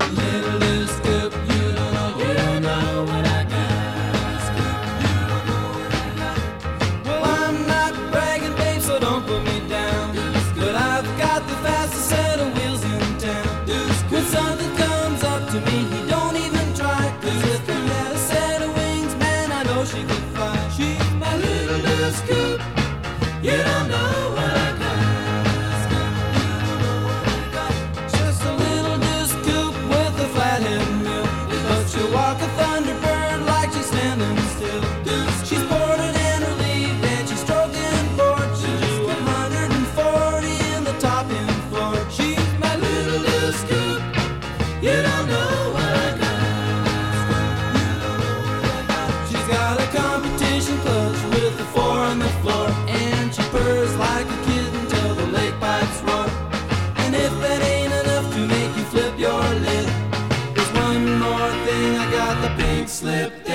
Little scoop, you don't know what I got. Scoop, you don't know what I got. Well, I'm not bragging, babe, so don't put me down. But I've got the fastest set of wheels in town. When something comes up to me, he don't even try. 'Cause if he had a set of wings, man, I know she could fly. She's my little scoop, you don't know what I got. Scoop, you don't know what I got. Just a little scoop with a flathead mill. But she'll walk a thunderbird like she's standing still. She's boarded and relieved and she's stroking board. She'll do 140 in the top end floor. She's my little scoop, you don't know what I got. Scoop, you don't know what I got. She's got a competition clutch with the 4 on the floor. And she purrs like a kitten till the lake pipes roar. And if that ain't enough to make you flip your lid, there's one more thing, I got the pink slip.